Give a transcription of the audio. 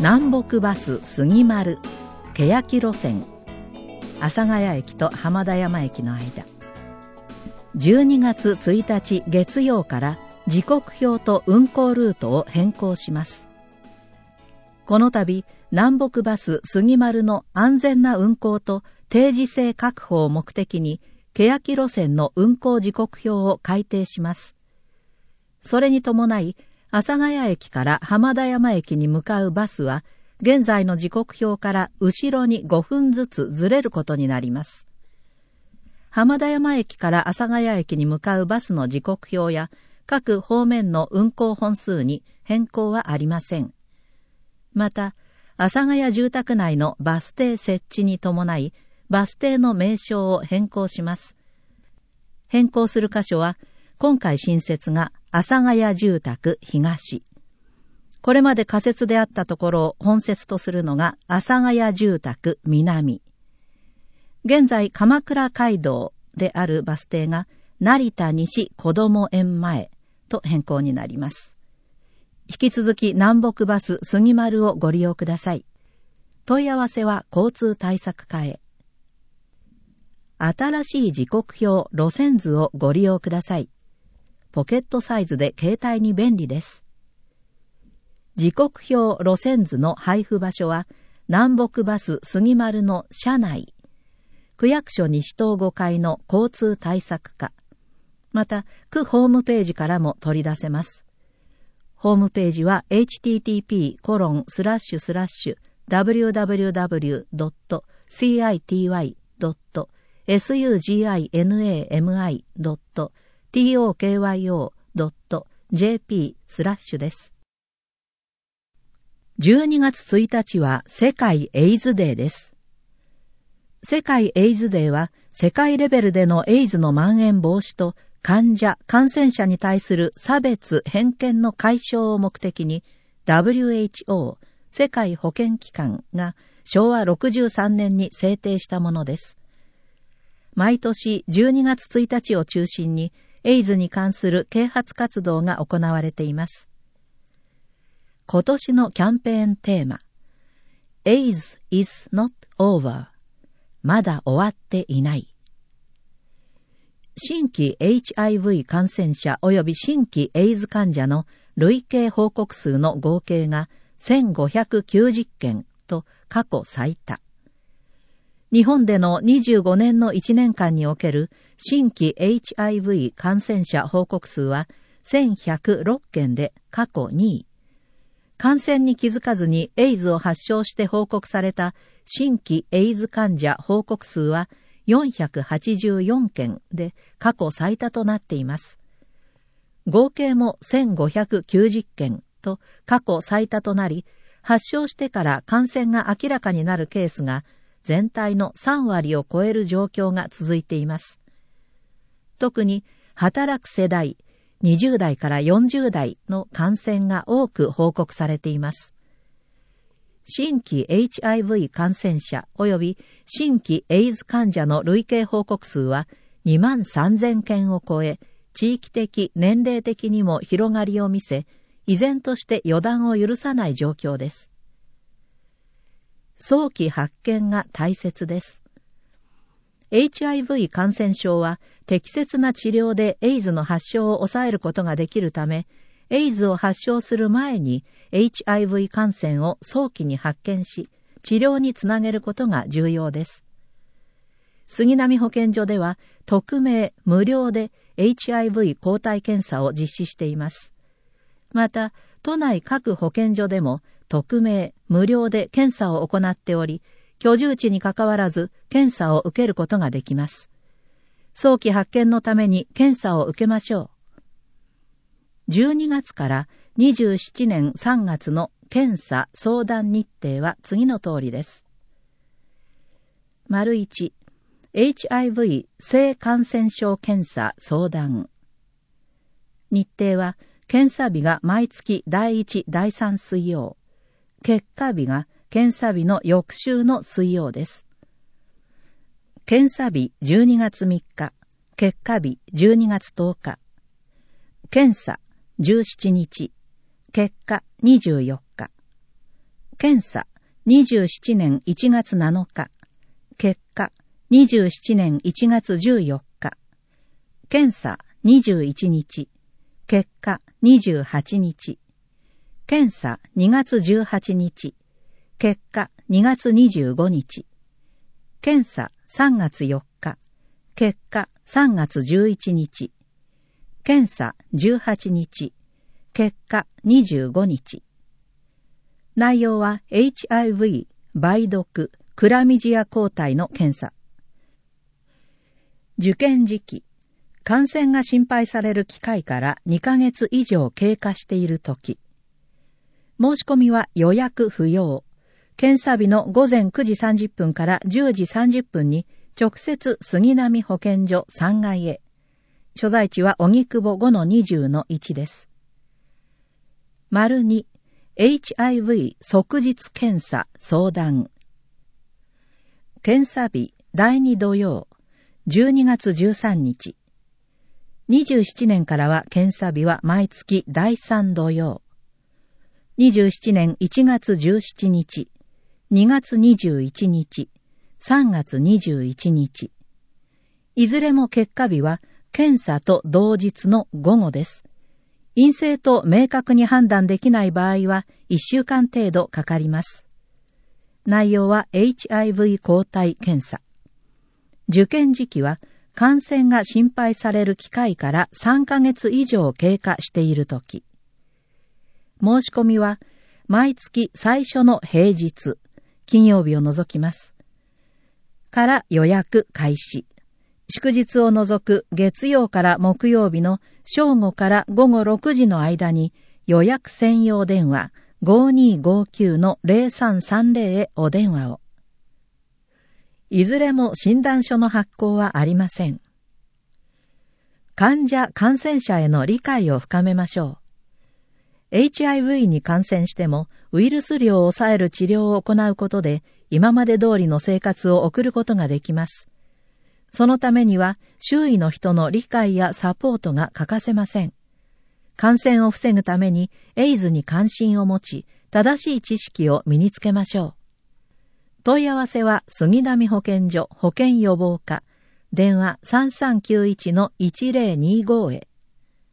南北バス杉丸欅路線、阿佐ヶ谷駅と浜田山駅の間。12月1日月曜から時刻表と運行ルートを変更します。この度、南北バス杉丸の安全な運行と定時性確保を目的に、欅路線の運行時刻表を改定します。それに伴い、阿佐ヶ谷駅から浜田山駅に向かうバスは、現在の時刻表から後ろに5分ずつずれることになります。浜田山駅から阿佐ヶ谷駅に向かうバスの時刻表や、各方面の運行本数に変更はありません。また、阿佐ヶ谷住宅内のバス停設置に伴い、バス停の名称を変更します。変更する箇所は、今回新設が阿佐ヶ谷住宅東。これまで仮設であったところを本設とするのが阿佐ヶ谷住宅南。現在鎌倉街道であるバス停が成田西こども園前と変更になります。引き続き南北バス杉丸をご利用ください。問い合わせは交通対策課へ。新しい時刻表路線図をご利用ください。ポケットサイズで携帯に便利です。時刻表路線図の配布場所は南北バス杉丸の車内、区役所西東5階の交通対策課、また区ホームページからも取り出せます。ホームページは http://www.city.tokyo.jp/ です。12月1日は世界エイズデーです。世界エイズデーは世界レベルでのエイズの蔓延防止と患者・感染者に対する差別・偏見の解消を目的に WHO 世界保健機関が昭和63年に制定したものです。毎年12月1日を中心にエイズに関する啓発活動が行われています。今年のキャンペーンテーマ AIDS is not over まだ終わっていない。新規 HIV 感染者及び新規エイズ患者の累計報告数の合計が1590件と過去最多。日本での25年の1年間における新規 HIV 感染者報告数は1106件で過去2位。感染に気づかずにエイズを発症して報告された新規エイズ患者報告数は484件で過去最多となっています。合計も1590件と過去最多となり、発症してから感染が明らかになるケースが全体の3割を超える状況が続いています。特に働く世代、20代から40代の感染が多く報告されています。新規 HIV 感染者及び新規エイズ患者の累計報告数は2万3000件を超え、地域的、年齢的にも広がりを見せ、依然として予断を許さない状況です。早期発見が大切です。HIV 感染症は適切な治療でエイズの発症を抑えることができるため、エイズを発症する前に HIV 感染を早期に発見し、治療につなげることが重要です。杉並保健所では、匿名・無料で HIV 抗体検査を実施しています。また、都内各保健所でも、匿名・無料で検査を行っており、居住地にかかわらず検査を受けることができます。早期発見のために検査を受けましょう。12月から27年3月の検査相談日程は次の通りです。1、HIV 性感染症検査相談。日程は検査日が毎月第1、第3水曜。結果日が検査日の翌週の水曜です。検査日12月3日、結果日12月10日。検査17日、結果24日。 検査27年1月7日。結果27年1月14日。検査21日。結果28日。検査2月18日。結果2月25日。検査3月4日。結果3月11日。検査18日。結果25日。内容は HIV、梅毒、クラミジア抗体の検査。受験時期、感染が心配される機会から2ヶ月以上経過しているとき。申し込みは予約不要。検査日の午前9時30分から10時30分に直接杉並保健所3階へ。所在地は荻窪 5-20-1 です。2、HIV 即日検査相談。検査日第2土曜、12月13日。27年からは検査日は毎月第3土曜。27年1月17日、2月21日、3月21日。いずれも結果日は検査と同日の午後です。陰性と明確に判断できない場合は1週間程度かかります。内容は HIV 抗体検査。受験時期は感染が心配される機会から3ヶ月以上経過しているとき。申し込みは毎月最初の平日、金曜日を除きます。から予約開始。祝日を除く月曜から木曜日の正午から午後6時の間に予約専用電話 5259-0330 へお電話を。いずれも診断書の発行はありません。患者・感染者への理解を深めましょう。HIV に感染してもウイルス量を抑える治療を行うことで今まで通りの生活を送ることができます。そのためには周囲の人の理解やサポートが欠かせません。感染を防ぐためにエイズに関心を持ち、正しい知識を身につけましょう。問い合わせは杉並保健所保健予防課、電話3391-1025へ。